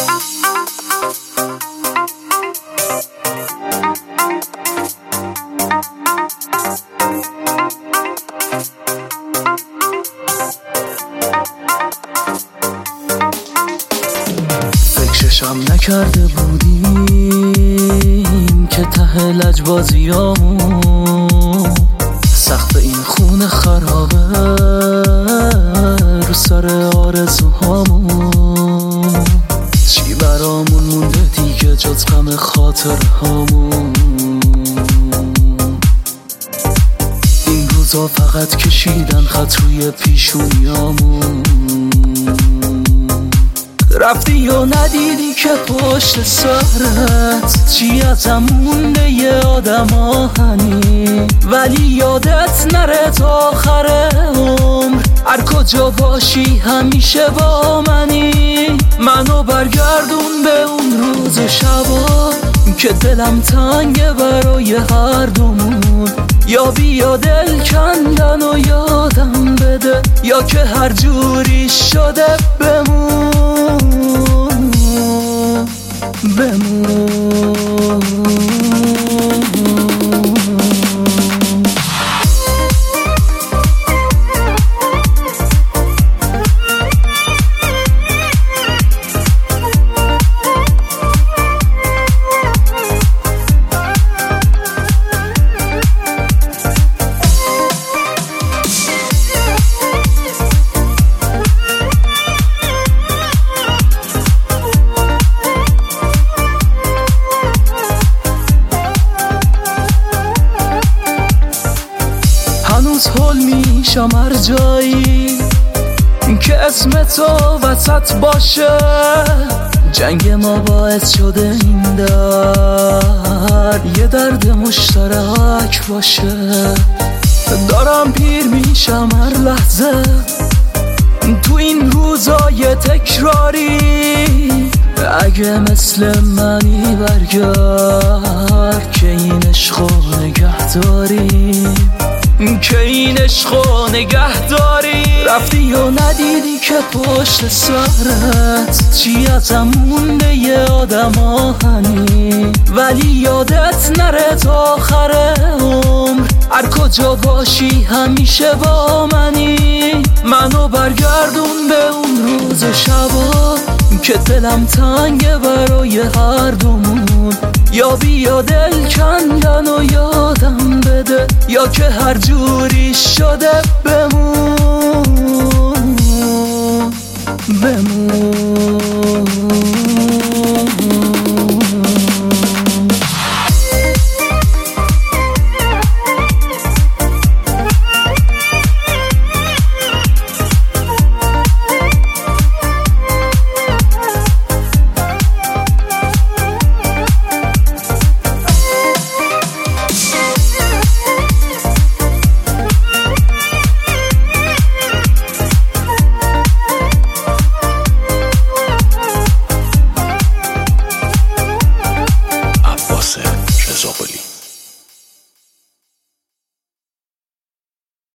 فکرشم نکرده بودیم که ته لجبازیامون سقف این خونه خرابه رو سر آرزوهامون. چی برامون مونده دیگه جز غم خاطرهامون؟ این روزا فقط کشیدن خط روی پیشونیامون. رفتی و ندیدی که پشت سرت چی ازم مونده یه آدم آهنی، ولی یادت نره تا آخر عمر هر کجا باشی همیشه با منی. منو برگردون به اون روز و شبا که دلم تنگه برای هر دومون. یا بیا دل کندن و یادم بده، یا که هر جوری شده بمون. هنوز حل میشم هر جایی که اسم تو وسط باشه. جنگ ما باعث شده این درد یه درد مشترک باشه. دارم پیر میشم هر لحظه تو این روزای تکراری. اگه مثل منی برگرد که این عشقو نگه داری، که این عشقو نگه داری. رفتی و ندیدی که پشت سرت چی ازم مونده یه آدم آهنی، ولی یادت نره تا آخر عمر هر کجا باشی همیشه با منی. منو برگردون به اون روز و شبا که دلم تنگه برای هر دومون. یا بیا دل کندن و یادم بده، یا که هر جوری شده بمون.